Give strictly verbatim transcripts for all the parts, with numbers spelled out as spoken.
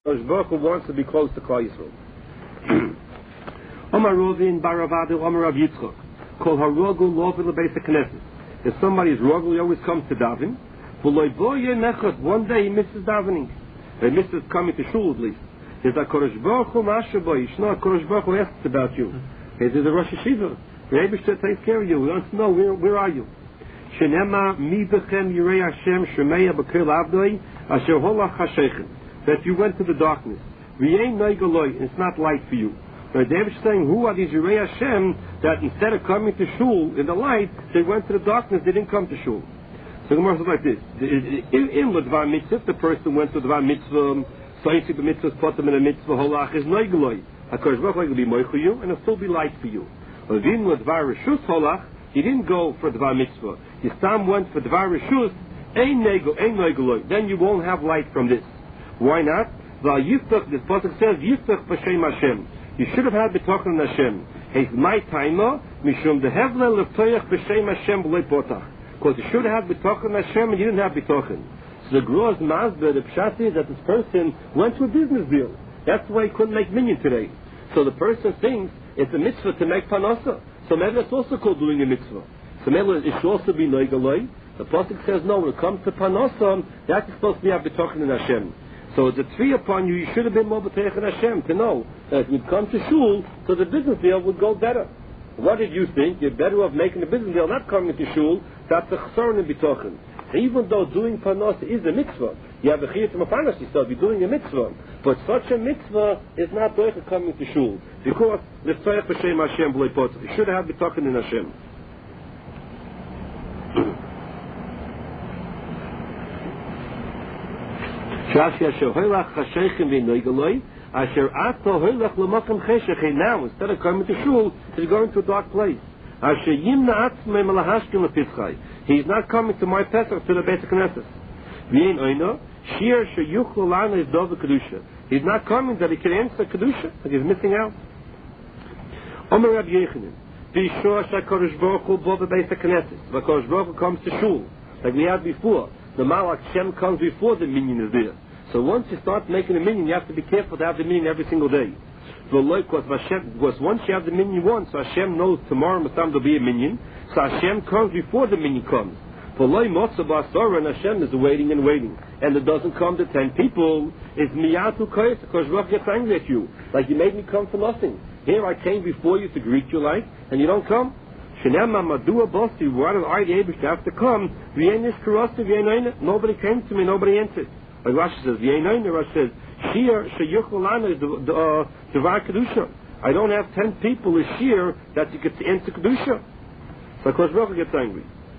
Baruch Hu wants to be close to Klal Yisrael. Omar Rovin Baravadu Omar Rav Yitzchok called Harogu Lovin LeBeis HaKnesset. If somebody is rogul, he always comes to daven. One day he misses davening. He misses coming to shul at least. He says, HaKadosh Baruch Hu Mashaboy. Yishno HaKadosh Baruch Hu asks about you. He says, the Rosh Hashiva. The Eibishter takes care of you. He wants to know, where, where are you? Shenema mi bechem yirei Hashem shemeya b'kel avdoi asher holach hashechem. That you went to the darkness. It's not light for you. Now David is saying, who are these Yirei Hashem that instead of coming to shul in the light, they went to the darkness, they didn't come to shul. So the Gemara says like this. In the Dvar Mitzvah, if the person went to the Dvar Mitzvah, so you see the Mitzvah's put them in a Mitzvah, holach is noigeloi. HaKadosh Baruch Hu will be moich for you, and it'll still be light for you. But in the Dvar Rishus holach, he didn't go for the Dvar Mitzvah. He Stam went for Dvar Rishus, ein noigeloi. Then you won't have light from this. Why not? Well, Yiftach, this pasuk says, Yiftach b'shem Hashem. You should have had b'tochen Hashem. He's my timer, mishum dehevle leftoyach b'shem Hashem b'lei potach. Because you should have had b'tochen Hashem and you didn't have b'tochen. So the Gruaz Mazda, the pshat is that this person went to a business deal. That's why he couldn't make minyan today. So the person thinks it's a mitzvah to make panasa. So maybe it's also called doing a mitzvah. So maybe it should also be noigaloi. The pasuk says no, when it comes to panasa, that's supposed to be have b'tochen in Hashem. So the three upon you, you should have been more b'teich in Hashem to know that if you'd come to shul, so the business deal would go better. What did you think? You're better off making a business deal, not coming to shul. That's a chesron in b'tochen. So even though doing panos is a mitzvah, you have a chiyuv to mapanos yourself. You're doing a mitzvah, but such a mitzvah is not doich coming to shul because l'tzoyach b'shem Hashem b'lei potach. You should have b'tochen in Hashem. Now, instead of coming to shul, he's going to a dark place. He's not coming to my Pesach, to the Beit HaKnesset. He's not coming that he can answer Kedusha, like he's missing out. Omer Rabbi Yechanan, be sure HaKadosh Baruch Hu bo b'Beit HaKnesset. HaKadosh Baruch Hu comes to shul, like we had before. The Malach Shem comes before the minyan is there. So once you start making a minyan, you have to be careful to have the minyan every single day. Because once you have the minyan once, so Hashem knows tomorrow Masam will be a minyan. So Hashem comes before the minyan comes. For loy motzah b'asora, and Hashem is waiting and waiting, and it doesn't come to ten people. It's miyatu koyes because Ruach gets angry at you, like you made me come for nothing. Here I came before you to greet you, like, and you don't come. Shenema madua bosti, why did I the Eibush have to come? Nobody came to me, nobody entered. Like Rashi says, Rashi says, Shir sheyucholana is the Devar Kedusha. I don't have ten people a shir that you could enter Kedusha. So of course Baruch gets angry.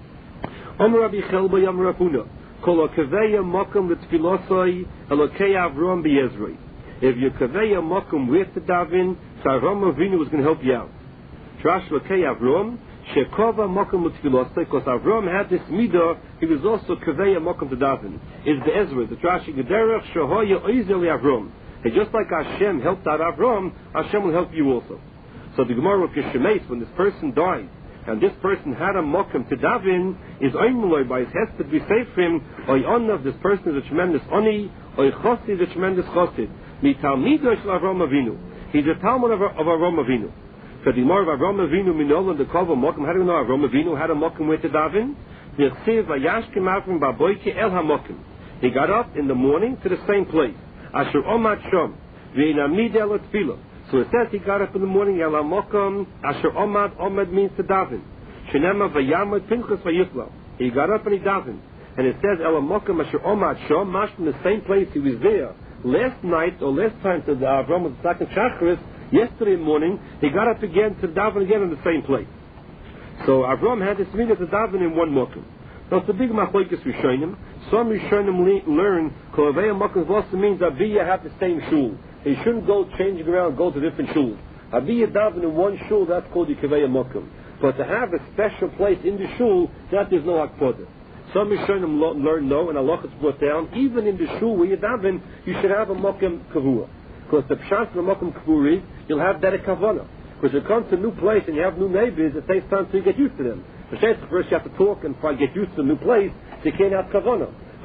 Omer Rabbi Chelba Yam Rapuna, Kol Kaveya Mokum L'Tfilosai Elokei Avram B'Yezrei. If you Kaveya Mokum with the Davin, so Avram Avinu was going to help you out. Trash Elokei Avram. Shekova Mokum L'Tfilosai, because Avram had this midah, he was also Kaveya Mokum to daven. Is the Ezra, the Trashi Gederach Shehoya Oizel Avram. And just like Hashem helped out Avram, Hashem will help you also. So the Gemara of Yeshemes, when this person died, and this person had a Mokum to daven, is Oimuloi, by his hest to be safe for him, Oy Onav, this person is a tremendous Oni, Oy Chosid is a tremendous Chosid. Mitalmido Shel Avram Avinu. He's a Talmud of, of Avram Avinu. So the more of Avram Avinu minol and the kol mokum. How do we know Avram Avinu had a mokum with the davin? The chsiv vayashkim avram baboyke el hamokum. He got up in the morning to the same place. Asher omat shom v'inamid el tefillah. So it says he got up in the morning el hamokum. Asher omat omed means to davin. Shenema vayamad pinchas vayifla. He got up and he davin. And it says el hamokum asher omat shom. Mash in the same place he was there last night or last time to the Avram was the second Shacharis. Yesterday morning, he got up again to daven again in the same place. So Avram had this midah to daven in one mokum. Now it's a big machlokes rishonim. Some rishonim learn kolavei mokum also means Abiyah have the same shul. He shouldn't go changing around, go to different shuls. Abiyah daven in one shul, that's called the kavei mokum. But to have a special place in the shul, that is no hakpodah. Some rishonim learn no, and Allah is brought down. Even in the shul where you daven, you should have a mokum kavua. Because the pshat from Mokum Kavur is, you'll have better kavanah. Because you come to a new place and you have new neighbors, it takes time to get used to them. First you have to talk and try to get used to a new place, so you can't have kavanah.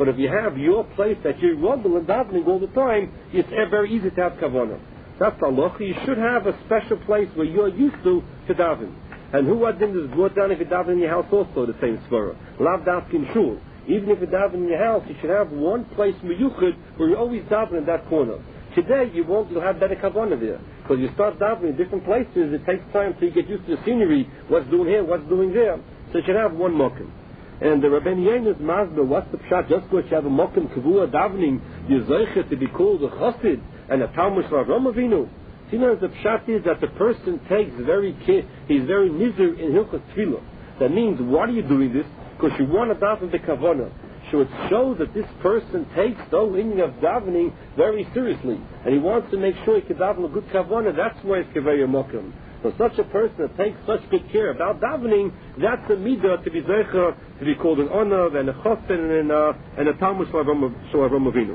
But if you have your place that you're rumbling and davening all the time, it's very easy to have kavanah. That's halacha. You should have a special place where you're used to to daven. And who adin is brought down if you daven in your house also, the same svara. Lav dafkin shul. Even if you daven in your house, you should have one place meyuchid where you always daven in that corner. Today you won't, you'll have better kavanah there. Because you start davening in different places, it takes time till you get used to the scenery, what's doing here, what's doing there. So you should have one mokum. And the Rabbeinu Yehuda's mazda, what's the pshat? Just because you have a mokum kavua davening, you're zeicher to be called a chassid and a talmud shel Avraham Avinu. You know, the pshat is that the person takes very care, he's very nizer in hilchos tefillah. That means, why are you doing this? Because you want to daven the kavanah. So it shows that this person takes the whole inning of davening very seriously, and he wants to make sure he can daven a good kavanah. That's why it's keveya mokum. So such a person that takes such good care about davening, that's a midah to be zeicher, to be called an honor and a chosen and a, and a talmud shel Avraham Avinu.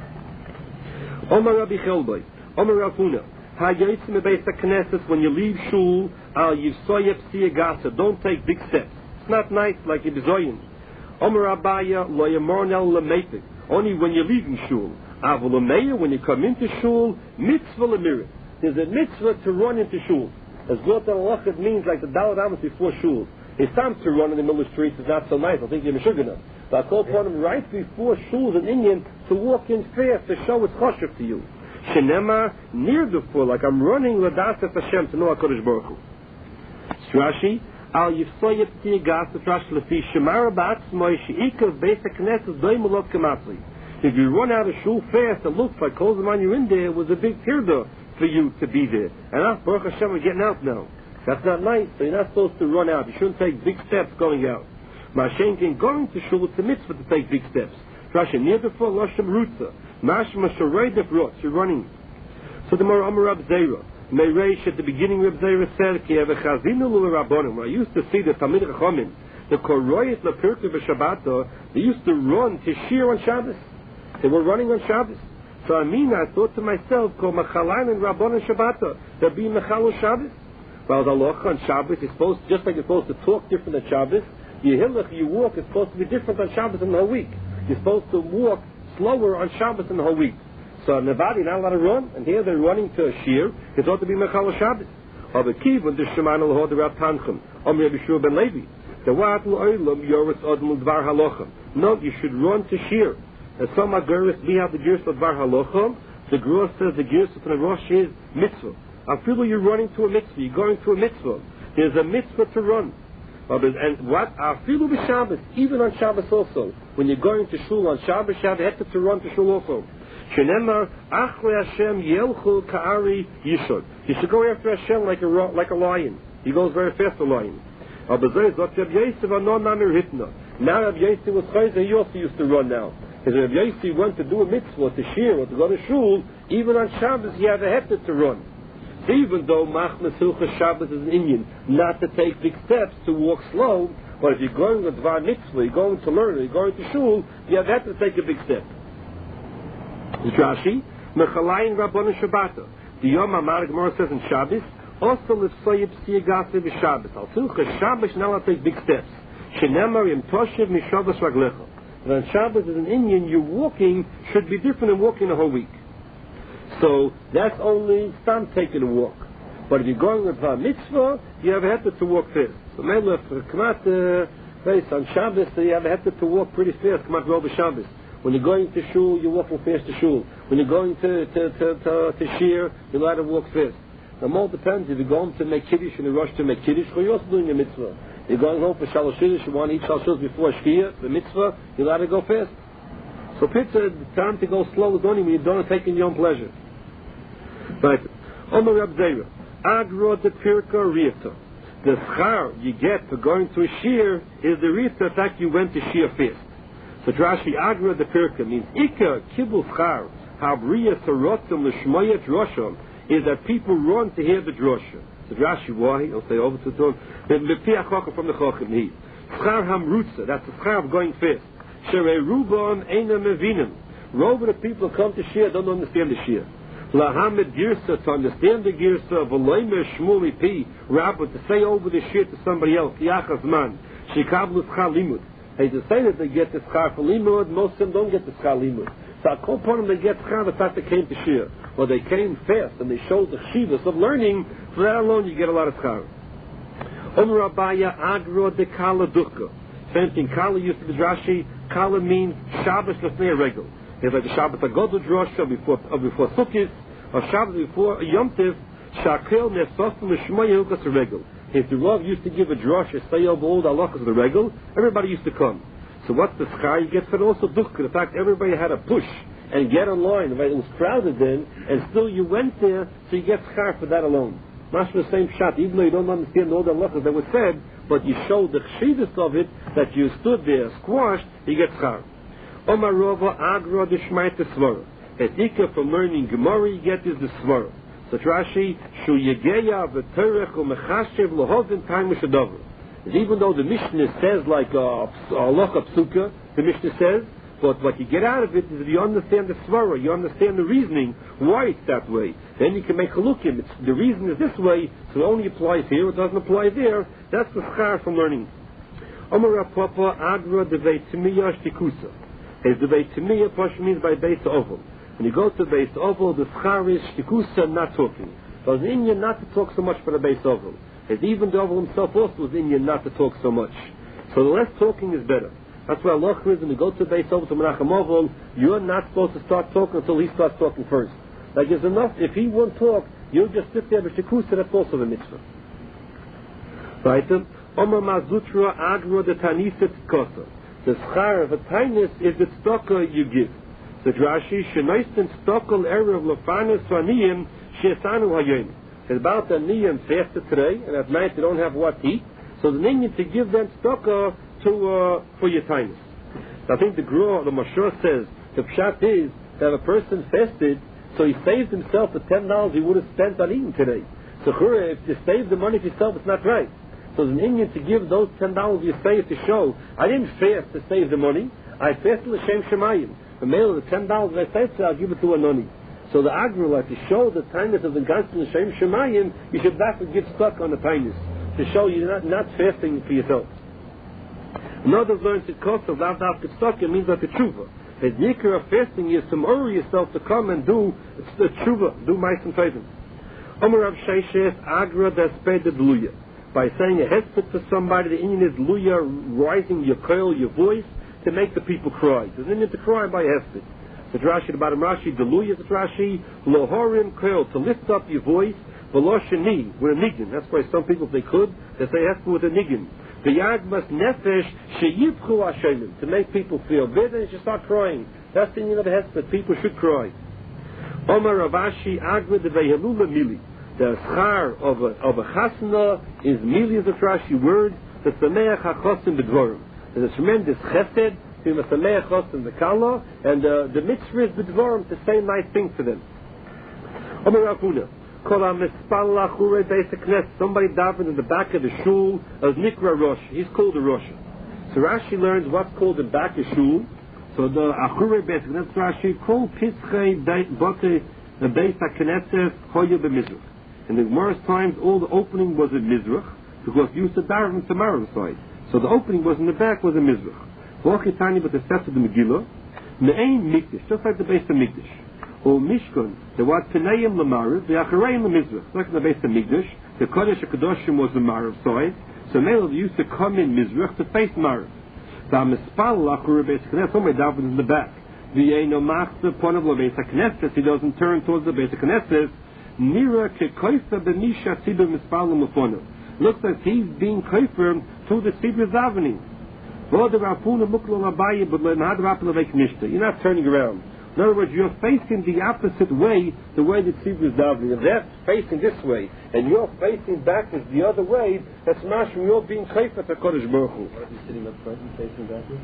Omar Rabbi Chelboi, Omar Rafuna. When you leave shul, al yivsoyep siyagasa, don't take big steps. It's not nice like Ibizoyin. Omer Abaya lo yamornel lemeitik. Only when you're leaving shul. Avolameya, when you come into shul, mitzvah lemirit. There's a mitzvah to run into shul. As Glot al-Lachad means like the Dalad Amos before shul. It's time to run in the middle of the streets is not so nice. I think you're Meshuggah. But I call upon him right before shul is an Indian to walk in fast to show it's choshev to you. Shenema, near the full, like I'm running Ladas et Hashem to know HaKadosh Baruch Hu. Strashi, al yifsoyet tiyagas Strashi lefi shemara ba'atzmoi she'ikav basic knesses doimelot kamatzli. If you run out of shul fast, it looks like kol zaman you're in there, it was a big tirda for you to be there. And now, Baruch Hashem, we're getting out now. That's not nice, so you're not supposed to run out. You shouldn't take big steps going out. Ma'ashenkin, going to shul, it's a mitzvah to take big steps. Strashi, near the full, Lashem Rutza. Mashma Shareidef Rot, you're running. So the Mar Amar Rab Zera, Meireish at the beginning Rab Zera said, Ki Evechazinu L'Rabbonim. I used to see the Talmid Chachamim, the Koroyet L'Pirkei B'Shabbato, they used to run to shear on Shabbos. They were running on Shabbos. So I mean, I thought to myself, Ko Machalain and Rabbonim Shabbato, they're being Machal Shabbos. Well, the Halacha on Shabbos is supposed, just like you're supposed to talk different on Shabbos, your Hilach, you walk, is supposed to be different on Shabbos in the whole week. You're supposed to walk slower on Shabbos in the whole week. So Nevada, you're not allowed to run, and here they're running to a shear. It's ought to be Mechal Shabbos. Or the Kiv, the Sheman al-Hod, the Rav Tanchem, Om Rabbi Shua ben Levi. The Wat al-Oilam, Yoretz Odmul Dvar Halochem. No, you should run to shear. And some Aguris, we have the Gears of Dvar Halochem. The Gros says the Gears of the Rosh is mitzvah. I feel you're running to a mitzvah, you're going to a mitzvah. There's a mitzvah to run. And what? Afilu b'Shabbos, even on Shabbos also. When you're going to shul on Shabbos, you have to run to shul also. Shenemar, Achle Hashem Yelchu Ka'ari Yishod. You should go after Hashem like a like a lion. He goes very fast, a lion. Now Reb Yosef was chayzer, he also used to run now. Because Reb Yosef went to do a mitzvah, to shear, or to go to shul, even on Shabbos he had a hefted to run. Even though Machmas Hilchas Shabbos is an Indian, not to take big steps, to walk slow, but if you're going to Dvar Mitzvah, you're going to learn, you're going to shul, you have to take a big step. Rashi, Mechalayin Rabbonim Shabbato. The Yom HaMar Gemara says in Shabbos, also l'fsoyib siyagase b'Shabbos. Al Hilchas Shabbos, now I'll take big steps. Shenemar Yim Toshev Mishavos Raglecha. When Shabbos is an Indian, your walking should be different than walking the whole week. So that's only stam taking a walk. But if you're going with a mitzvah, you have a heter to walk fast. So maybe if you come out uh, on Shabbos, you have a heter to walk pretty fast, come out Rob Shabbos. When you're going to shul, you're walking fast to shul. When you're going to to to, to, to shear, you're allowed to walk fast. Now, more depends. If you're going to make kiddush and you rush to make kiddush, or you're also doing a mitzvah. You're going home for shalosh kiddush, you want to eat shalosh kiddush before shkia, the mitzvah, you're allowed to go fast. So pizza, the time to go slow is only when you're done taking your own pleasure. Right. Omer Rab Zera, Agro de Pirka Rita. The schar you get for going to a shear is the Rita that you went to shear fast. So Rashi Agro de Pirka means Ika Kibul Schar Habriya Sarotim Lishmayat Rosham is that people run to hear the drosha. So Rashi, why? I'll say over to the tone. From the Chochem he. Schar Hamrutza, that's the schar of going fast. Shere Rubon Eina Mevinim. Rover the people who come to shear don't understand the shear. Lahamed Girsa, to understand the Girsa, V'loimer Shmuli Pi, Rabbi, to say over the shit to somebody else, Yachas Man, Shikablu Limud, Hey, to say that they get the schar for limud, most of them don't get the schar limud. So I call upon them they get schar the fact they came to shir. Or they came fast and they showed the chivas of learning, for that alone you get a lot of schar. Omer Abaya agro de kala ducha. Same thing, kala used to be Rashi, kala means Shabbos l'fnei regel. It's like the Shabbat Agodol drosha before, uh, before Sukkot, or Shabbat before Yom Tiv, shakel nesosim l'shmoya hilchas regel. If the Rav used to give a drosha, say over all the halachas of the regel, everybody used to come. So what's the schar you get for it? Also ducha. The fact everybody had to push and get in line. It was crowded then, and still you went there, so you get schar for that alone. Much the same shot, even though you don't understand all the halachas that were said, but you showed the chshivas of it, that you stood there, squashed, you get schar. Omar Rova Agra de Shmaita Svara. Etika from learning Gemara you get is the Svara. So Rashi, Shu Yegeya v'Terech u'Mechashev l'Hovin Time Mishadover. Even though the Mishnah says like a halacha psuka, the Mishnah says, but what you get out of it is if you understand the Svara, you understand the reasoning, why it's that way. Then you can make halukim. It's the reason is this way, so it only applies here, it doesn't apply there. That's the schar from learning. Omar Papa Agra de Veitimiya Shtikusa. As the Veitimiya Pash means by base oval. When you go to base oval, the schar is Shtikusa, not talking. So it's in you not to talk so much for the base oval. As even the oval himself also was in you not to talk so much. So the less talking is better. That's why Allah is when you go to base oval to Menachem Oval, you're not supposed to start talking until he starts talking first. Like it's enough, if he won't talk, you'll just sit there with Shtikusa, that's also the mitzvah. Right? Oma Mazutra Agra de Tanisa Tzkosa. The schar of a kindness is the tzedakah you give. The Rashi, Shenoisten tzedakah erev lefanis aniyim she'esanu hayom. It's about the aniyim fasted today, and at night they don't have what to eat. So the need to give them tzedakah to uh, for your kindness. I think the Gra, the Mashur says the pshat is that a person fasted, so he saved himself the ten dollars he would have spent on eating today. So if you save the money for yourself, it's not right. So it's an Indian to give those ten dollars you save to show, I didn't fast to save the money, I fasted l'shem shemayim. The mail of the ten dollars I saved, I'll give it to a noni. So the Agra, like to show the kindness of the Gansan l'shem shemayim, you should back and give stuck on the kindness, to show you're not, not fasting for yourself. Another learns it cost of Lav Dav Kitzaka means like a tshuva. The nikar of fasting is to order yourself to come and do the tshuva, do mice and favors. Omer Rav Sheishes Agra Desped Luya. By saying a hesped to somebody, the Indian is luya, rising your coil, your voice, to make the people cry. There's an Indian to cry by hesped. The Rashi, the bottom Rashi, the luya, the Rashi, lohorim coil, to lift up your voice, veloshani, with a niggin. That's why some people, if they could, they say hesped with a niggin. The yagmas nefesh, sheyibchu hashenim, to make people feel better, and you start crying. That's the Indian of the hesped. People should cry. Omar Ravashi, agva de vehelula mili. The schar of a, of a chasna is mili as a Rashi word, the sameach hachosim b'dvorim. There's a tremendous chesed between the sameach chosim the kala, and uh, the mitzvah is b'dvorim to say nice things to them. Omer Ravuna, kol ha-mispal lachure beis haknes, somebody davened in the back of the shul as nikra rosh. He's called a rosh. So Rashi learns what's called the back of shul. So the achure beis haknes Rashi kol pitzchei bote the beis hakneses hoyu b'mizrach. In the Gemara's times, all the opening was in Mizrach, because you used to daven to Marav side. So the opening was in the back, was in Mizrach. V'ochitani, but the steps of the Megillah, me'ein mikdash, just like the base of Mikdash. Or Mishkan, there was Penayim l'Marav, the Achareim l'Mizrach, like the base of Mikdash. The Kodesh HaKadoshim was the Marav side, so male used to come in Mizrach to face Marav. The Amispal l'Achure Beis HaKnesses, somebody davens in the back. V'yeino machzeh pon of l'Beis HaKnesses, he doesn't turn towards the Beis HaKnesses. Nira kekoifer b'nisha tzibur mispalim ufonim. Looks like he's being koifer to the tzibur davening. You're not turning around. In other words, you're facing the opposite way, the way the tzibur is davening. If they're facing this way, and you're facing backwards the other way, that's mashma, you're being koifer to Kodesh Baruch Hu. What if you're sitting up front and facing backwards?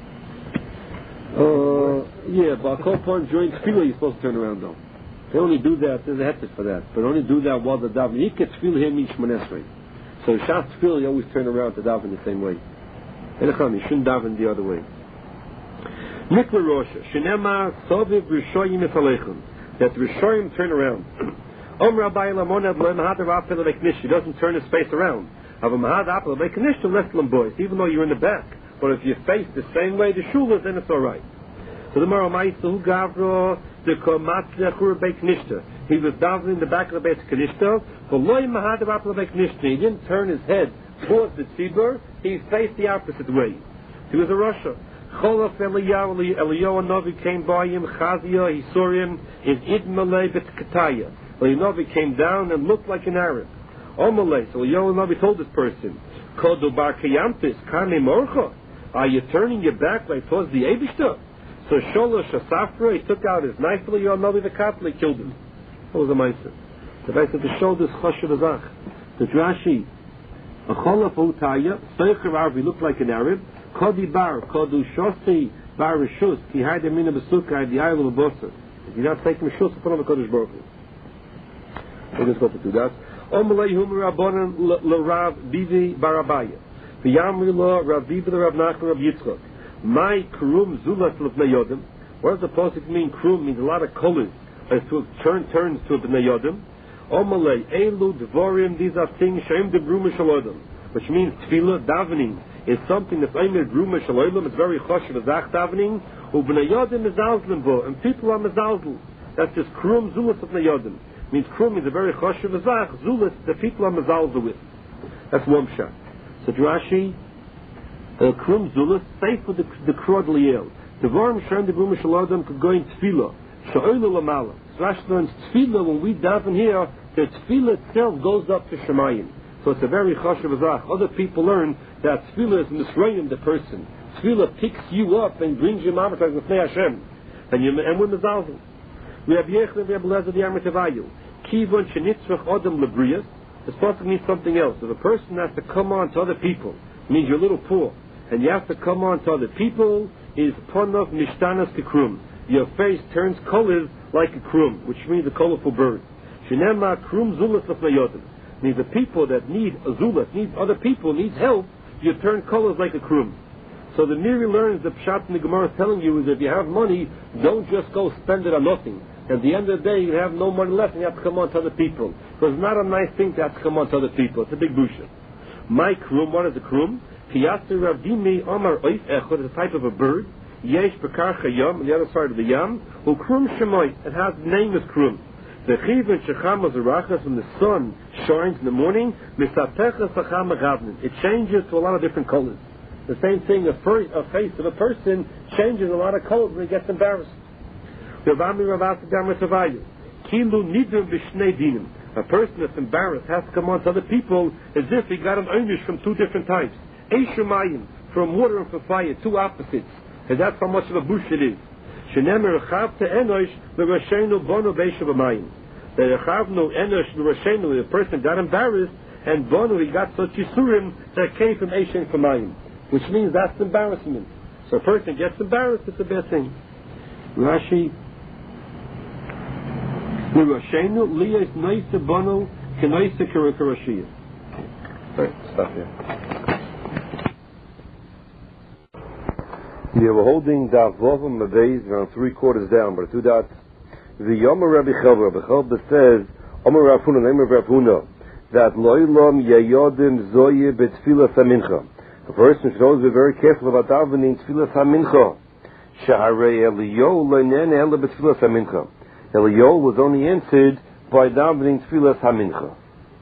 Uh, yeah, but a couple points during tefillah you're supposed to turn around though. They only do that, there's a heter for that, but only do that while the daven. You can feel him each manesrei. So Shas tefillah, you always turn around to daven the same way. Elecham, you shouldn't daven the other way. Mikla Rosha, Shenema Soviv Rishoyim Esalechem. That Rishoyim turn around. Om Rabbi Lamonad Lemahad Rapel Leknish. He doesn't turn his face around. Of a Mahad Apel Leknish to Leslam boys, even though you're in the back. But if you face the same way the shul is, then it's all right. So the Mara Ma'isa who gavro the komatzle chur beik nishta. He was davening in the back of the Beit Knishta. For loy mahad rapla beik nishta. He didn't turn his head towards the tzibur. He faced the opposite way. He was a Russia. Cholaf Eliyahu Eliyahu Navi came by him. Chazia he saw him in Idmalei Bet Kataya. Eliyahu Navi came down and looked like an Arab. Omalei. So Eliyahu Navi told this person, Kodo bar kayantis kane morcha. Are you turning your back like towards the Eibishter? So Sholosh Asafra, he took out his knife, Eliyahu Navi the Katla, killed him. That was a meister. The guy said the shoulders choshev azach. The Rashi, a cholaf utaya, seicher arvi looked like an Arab. Kodi bar, kodu shosi bar rishus, ki had the mina besuka at the isle of Bosa. If you're not taking rishus, put on the Kodesh Baruch Hu. We'll just go to do that. Omalei humer rabbanan l'rav bivi barabaya. V'yamri lo rav bivi l'rav nachman rav Yitzchak. My krum zulat l'bnei yodim. What does the pasuk mean? Krum means a lot of colors. As to turn turns to a bnei yodim. Omalei elu dvorim. These are things sheim debru mishalodim, which means tefillah davening is something that's aimed debru mishalodim. It's very choshev azach davening. Ubnei yodim is alzlim bo, and people are mezalzel. That's just krum zulat l'bnei yodim. Means krum is a very choshev azach. Zulat the people are mezalzel with. That's one shot. So Rashi. Krum Zulus, safe with the, the Krod Liel. The Vorm Shem the Bruma Shalodam could go in Tefillah. Sha'oilu Lamala. So Rashi learns Tefillah, when we daven here, the Tefillah itself goes up to Shemayim. So it's a very choshev azach. Other people learn that Tefillah is misrayim the person. Tefillah picks you up and brings you mamatak with Hashem. And, you, and we're mezalzel. We have Yechon, we have Lezer the Amitavayu. Kivon Shenitzvach Odom Lebrias. This pasuk means something else. If a person has to come on to other people, it means you're a little poor, and you have to come on to other people, is ponov mishtanas kekrum. Your face turns colors like a krum, which means a colorful bird. Shenema krum zulas lefnayotim. Means the people that need a zulas, need other people, need help, you turn colors like a krum. So the Miri learns the pshat in the Gemara is telling you is if you have money, don't just go spend it on nothing. At the end of the day, you have no money left and you have to come on to other people. Because it's not a nice thing to have to come on to other people. It's a big busha. My krum, what is a krum? Piyatsu Ravdimi Omar Oif Echot is a type of a bird. Yesh Bekar Chayam, on the other side of the Yam. Who Krum Shemoy, it has the name is Krum. The Chiv and Shecham Azarachas, when the sun shines in the morning, Misapechas Acham Agavnin. It changes to a lot of different colors. The same thing, a, fir- a face of a person changes a lot of colors when he gets embarrassed. Ravami Ravasi Damatavayu. Kilu Nidum Vishnei Dinim. A person that's embarrassed has to come on to other people as if he got an einish from two different types. Eishumayim, from water and from fire, two opposites. And that's how much of a bush it is. Shenemer Rechav to Enosh, the Rashenu Bono Beishabamayim. The Rechav no Enosh, the Rashenu, the person got embarrassed, and Bono, he got such Yisurim that came from Eishen Kamayim. Which means that's embarrassment. So a person gets embarrassed, it's a bad thing. Rashi, the Rashenu, Liyas Noise Bono, Kenoise Karakarashia. Sorry, stop here. Yeah, we're holding Daf Vovim Mabeis around three quarters down, but two dots. The Yomer Rabbi Chelva, Rabbi Chelva says, Omer Rav Huna, name of Rav Huna, that Loilom Yayodim Zoye Betfilas Hamincha. A person should always be very careful about davening Tfilas Hamincha. Shaharei Eliyahu Leinen Ela Betfilas Hamincha. Eliyahu was only answered by davening Tfilas Hamincha.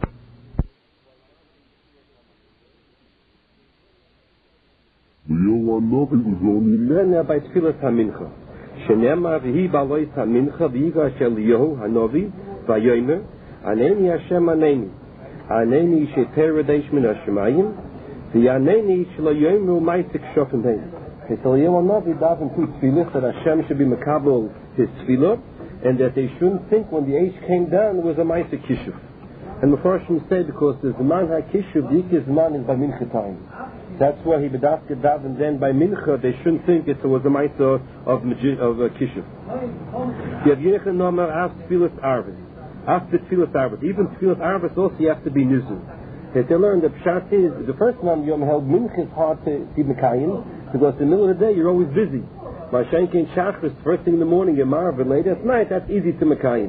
Mena by Tfilas HaMincha. Shenema v'hi balois HaMincha v'yiga shel Yehu HaNovi v'yomer Aneni Hashem Aneni Aneni sheter redesh min HaShemayim v'yaneni shelo yomer u'maisik shofim heim. So Yehu HaNovi daven two tefillah that Hashem should be makabel his tefillah and that they shouldn't think when the age came down it was a maisik kishuf. And the first one said because the Zman HaKishuv, the Ikis Zman is by Mincha time. That's why he bedasked dav and then by Mincha they shouldn't think it was a Maisa of, of uh, Kishuv. You have Yechon Nomer after Tfilas Arvis. After Tfilas Arvis. Even Tfilas Arvis also you have to be Nizu. They learned the Pshat is, the first one Yom held Mincha is hard to see Mekayim because in the middle of the day you're always busy. By Shenkin Shachris, first thing in the morning, you're Marv, and later at night, that's easy to Mekayim.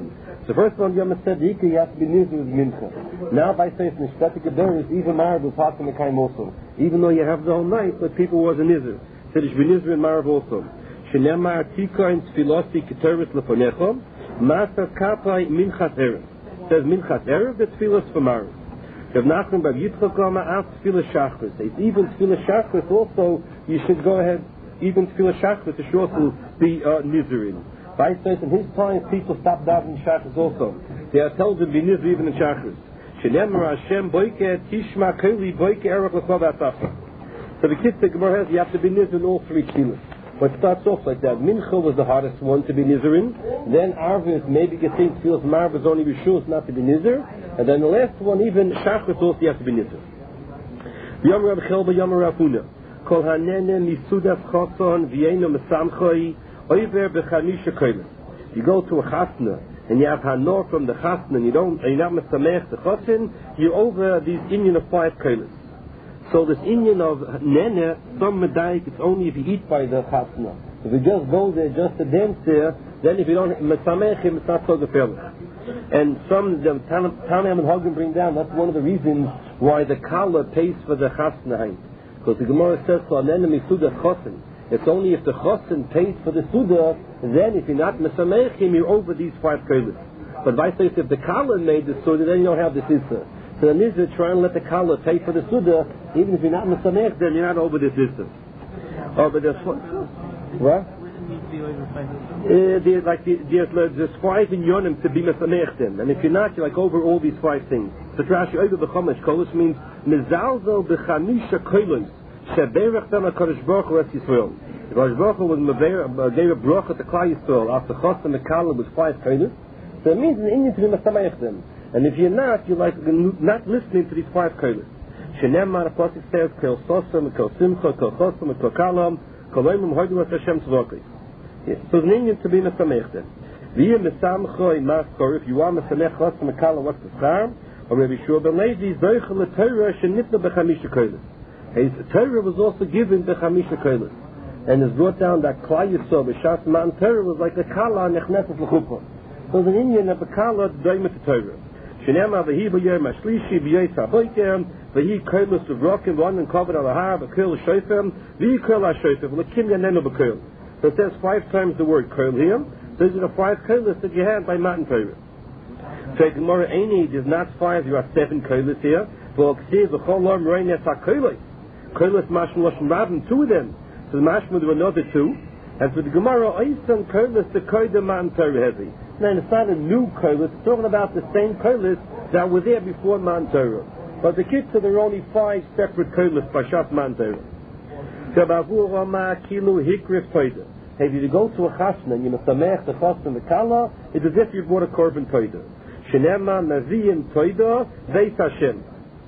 The first one, Yom Tzedika, you have to be nizir with mincha. Now, by saying Nishpeti Geberis, even Marav will pass in the Kaim also. Even though you have the whole night, but people was a nizir. Said, "Ich bin nizir in Marav also." Shenemar tika in tfilosi keteris leponecho, masas kapai minchas erev. Says minchas erev, the tfilos for Marav. Rav Nachman Bar Yitzchak Gama asked tfilas shachris. It's even tfilas shachris also, you should go ahead, even tfilas shachris, it should also be uh, nizirin. By says in his time, people stopped davening shachris also. They are told to be nizir even in shachris. Shenemar Hashem boike tishma keli boike erech l'chov atafa. So the kids the Gemara has, you have to be nizir in all three tfilas. But it starts off like that. Mincha was the hardest one to be nizirin. Then Arvis, maybe Gesin feels Marv is only Rishus not to be nizir. And then the last one, even Shachris also you have to be nizir. Yom Rab Chelba Yom Rafuna. Kol hanene misudas choson v'yeino mesamchoi oiver b'chamisha koilis. You go to a chasna and you have hanor from the chasna and you don't, and you're not mesamech the chosin, you're over these Indian of five koilis. So this Indian of nene, some medayik, it's only if you eat by the chasna. If you just go there just to dance there, then if you don't mesamech him, it's not so gefährlich. And some the Tanam and Hagen bring down, that's one of the reasons why the kala pays for the chasna. Because the Gemara says for an enemy suda chosin. It's only if the chosin pays for the suda, then if you're not mesamech him, you're over these five koilis. But vice versa, if the kala made the suda, then you don't have the issa. So the nizir try and let the kala pay for the suda, even if you're not mesamech, then you're not over this distance. Oh, but there's what? Uh, there's like the, there's, there's five in yonim to be mesamech then, and if you're not, you're like over all these five things. So Rashi over the chomesh kolos means mezalzel b'chamisha kolos sheberach dan HaKadosh Baruch Hu es Yisrael. The Kadosh Baruch Hu was mever, gave a bracha to Klal Yisrael after chos and the kala was five kolos. So it means in Indian to be mesamech them. And if you're not, you're like not listening to these five kolos. Shenemar Pasuk says, Kel Sosam, Kel Simcha, Kel Chosam, Kel Kalam, Kel Oimim Hoidu Es Hashem Tzedakos. So it's an Indian to be mesamech then. V'yeh mesamcho imas kor, if you are mesamech Chosam and Kalam, what's the schar? Or maybe Shua Ben Levi, Zoichel LeTorah Shenitna B'chamisha kolos. His Torah was also given B'chamisha kolos. And it's brought down that Klal Yisrael, B'shas Ma'an Torah was like a Kala Nechneses L'chuppah. So the Indian of the Kala, Doimet Torah. Shenema v'hi b'yom hashlishi b'yos haboker v'hi kolos uvrokim v'onim kavod al har v'kol shofim v'hi kol hashofim v'lekim yanenu b'kol. So it says five times the word kol here. Those are the five kolos that you have by Matan Torah. So Gemara Eini, there's not five, there are seven kolos here. V'oksiv v'chol lom roines ha-kolos. Kolos mashma loshen rabim, two of them. So the mashma there were another two. And for the Gemara, Oisan kolos the koida Matan Torah heavy. Now, it's not a new kolos, it's talking about the same kolos that were there before Matan Torah. But the kids said there are only five separate kolos by Shas Matan Torah. So, Bavur Rama Kilu Hikrif Toida. Hey, if you go to a chasna and you mesamech the chasna and the kala, it's as if you bought a korban toida. Shenema Naviyim Toida Veis Hashem.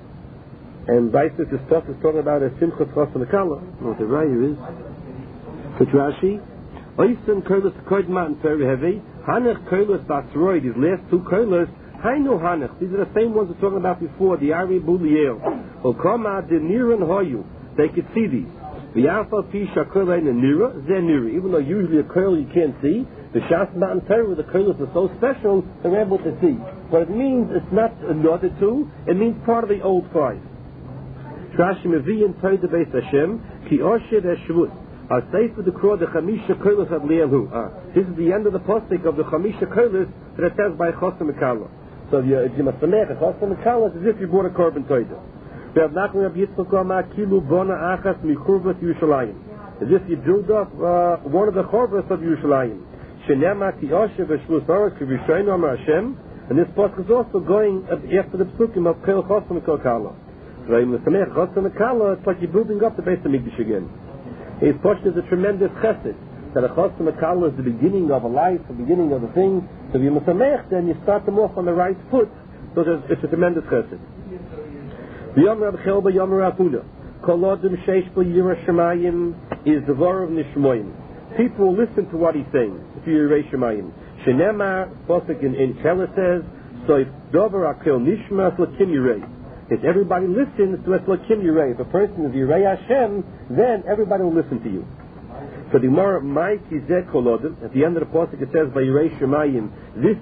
And Baisis, this stuff is talking about a simcha chasna and the kala. What the raya is. So, Rashi, Oisim kolos koid Matan Torah heavy. Hanach kolos batzroy, these last two kolos, hainu hanach, these are the same ones we're talking about before, the Ari Buliel. Okama de Niran Hoyu, they could see these. V'yafal pi shakolein and Nira, ze Nira, even though usually a koil you can't see, the Shas Matan Torah, the kolos are so special, they're able to see. But it means it's not another two, it means part of the old five. Trashi Meviyin Toida Beis Hashem, ki Oshed Eshvut. I say for the crow the Chamisha Kolos at Le'elu. Ah, this is the end of the postic of the Chamisha Kolos that it says by Chosam Mekala. So if you, if you must make a Chosam Mekala, it's as if you bought a korban toida. We have Nachman Rab Yitzchak Amar Kilu Bona Achas Michurvas Yerushalayim. As if you build up uh, one of the churvas of Yerushalayim. Shenema Ki Osher V'Shvus Aras K'Vishayin Amar Hashem. And this postic is also going after the psukim of Kel Chosam Mekala. So if you must make a Chosam Mekala, it's like you're building up the Beis HaMikdash again. His Poshta is a tremendous chesed. That a chosam akala is the beginning of a life, the beginning of a thing. So if you mesamech, then you start them off on the right foot. So it's a tremendous chesed. V'yom Rab Chelba Yom Rapuna. Kol Odom Sheish Bo Yirah Shemayim is the Vor of Nishmoyim. People will listen to what he's saying. If you Yirah Shemayim. Shenemar, Posuk in, in Kela says, so if Dover Akel Nishma Lakim Yireh. If everybody listens to Eslakim Yireh, if a person is Yireh Hashem, then everybody will listen to you. So the Gemara, Ma'ik Yizeh Kol Odom, at the end of the pasuk it says, by Yireh Shemayim, this is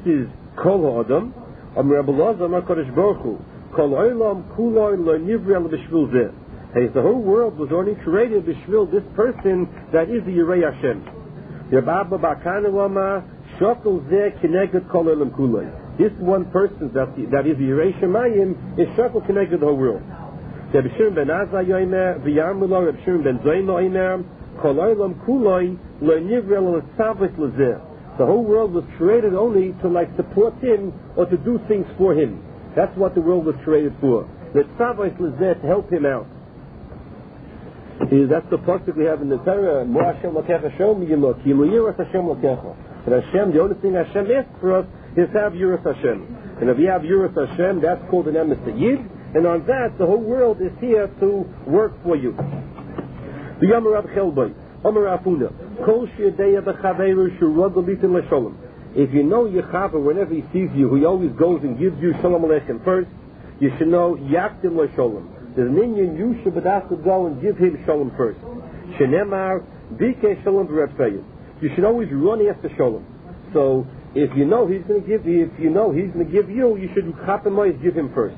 Kol Adam, Am Rabbi Lazar, HaKadosh Baruch Hu, Kol Olam Kuloi Lo Nivra L'Bishvil Zeh. Hey, the whole world was only created Bishvil, this person that is the Yirei Hashem. Yababa Bakana Lama, Shokol Zeh Kineged Kol Olam Kuloi. This one person that, that is the Yirei Shemayim is Shokol Kineged the whole world. Reb Shimon ben Azai Yomer, V'yamula Reb Shimon ben Zayma Yomer, Kol Olam Kuloi Lo Nivra L'Tzavet L'Zeh. The whole world was created only to like support him or to do things for him. That's what the world was created for. L'Tzavet L'Zeh, to help him out. That's the pasuk we have in the Torah. Mo Hashem Lokecha Show me Yilok. Yilu Yiras Hashem Lokecha. And Hashem, the only thing Hashem asks for us is have Yiras Hashem. And if we have Yiras Hashem, that's called an emes yid. And on that, the whole world is here to work for you. The Yamar Rab Chelbay, Amar Afuna, Kol Shedeya B'Chaveru Shuragol Litin LeSholem. If you know your Chaver, whenever he sees you, he always goes and gives you Shalom Aleichem first. You should know Yaktim LeSholem. There's an Indian, you should go and give him Shalom first. Shenemar Bike Shalom B'Repsayim. You should always run after Shalom. So if you know he's going to give you, if you know he's going to give you, you should give him first.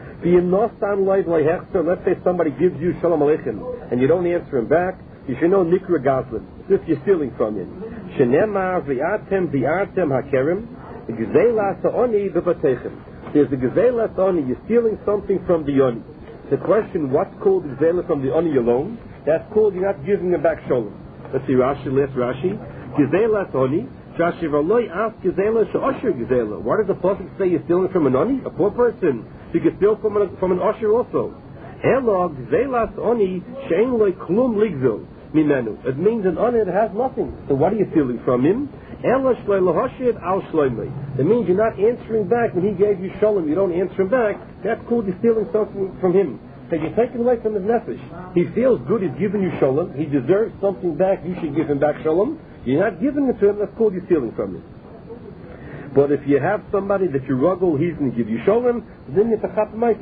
Let's say somebody gives you Shalom Aleichem and you don't answer him back, you should know Nikra Gazlan, if you're stealing from him. Shenemar V'atem V'atem HaKerim Gzela Sa'oni B'Batechem. There's a Gzela Sa'oni, you're stealing something from the Oni. The question, what's called Gzela from the Oni alone? That's called you're not giving him back Shalom. Let's see Rashi, last Rashi. Gzela Oni. Rashi V'aloi ask Gzela She'osher Gzela. Why does the Pasuk say you're stealing from an Oni? A poor person. You can steal from an, from an Osher also. Elo Gzela Oni She'en Loi Klum Ligzil Mimenu. It means an Oni that has nothing. So what are you stealing from him? Elo Shloi Lahoshiv Al Shloimei. It means you're not answering back when he gave you Shalom. You don't answer him back. That's called you're stealing something from him. So you're taking away from his nefesh. He feels good. He's giving you Shalom. He deserves something back. You should give him back Shalom. You're not giving it to him. That's called you're stealing from him. But if you have somebody that you ruggle, he's going to give you Shalom, then you have to